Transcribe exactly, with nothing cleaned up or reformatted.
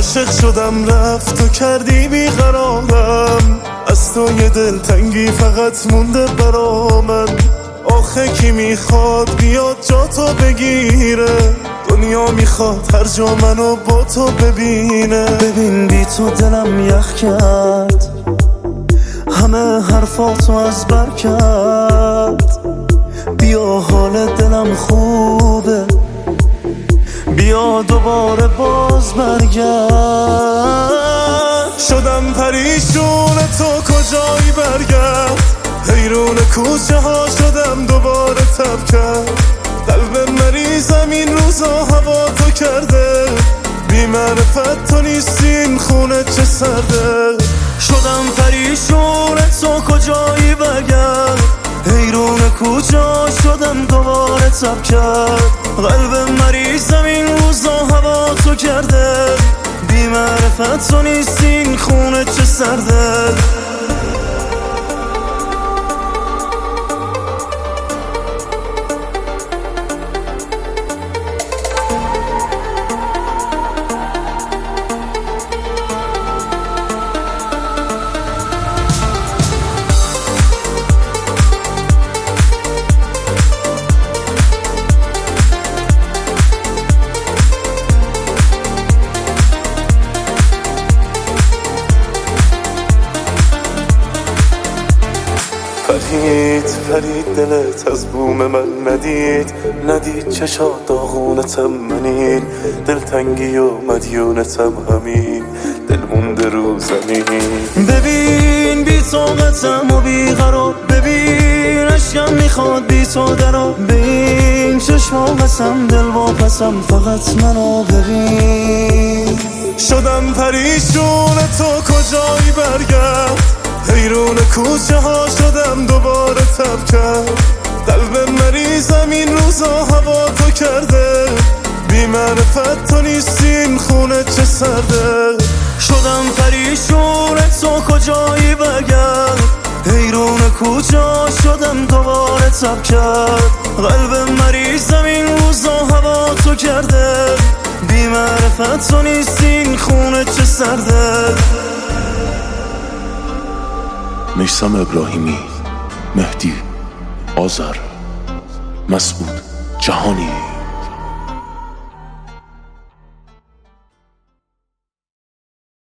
عاشق شدم رفت و کردی بیقرارم، از تو یه دلتنگی فقط مونده برا من. آخه کی میخواد بیاد جا تو بگیره، دنیا میخواد هر جا منو با تو ببینه. ببین بی تو دلم یخ کرد، همه حرفاتو از بر کرد. بیا حال دلم خوبه، بیا دوباره باز برگرد. شدم پریشون تو کجایی برگرد، حیرون کوچه ها شدم دوباره تب کرد. قلب مریضم این روزا هوا تو کرده، بی معرفت تو نیستین خونه چه سرده. شدم پریشون تو کجایی برگرد، حیرون کوچه ها شدم دوباره تب کرد. قلب مریضم این روزا هوا تو کرده، بی معرفت تو نیستین خونه چه سرده. فرید فرید دلت از بوم من ندید، ندید چشات داغونتم منین. دلتنگی و مدیونتم همین، دل مونده رو زمین. ببین بی طاقتم و بی قرار، ببین عشقم میخواد بی تو درا. ببین چشما قسم دل واپسم، فقط منو ببین. شدم پریشون تو کجایی برگرد، حیرون کوچه ها شدم دوباره تب کرد. قلب مریضم این روزا هوا تو کرده، بی معرفت تو نیستین خونه چه سرده. شدم پریشون تو کجایی برگرد، حیرون کوچه ها شدم دوباره تب کرد. قلب مریضم این روزا هوا تو کرده، بی معرفت تو نیستین خونه چه سرده. میثم ابراهیمی، مهدی آذر، مسعود جهانی.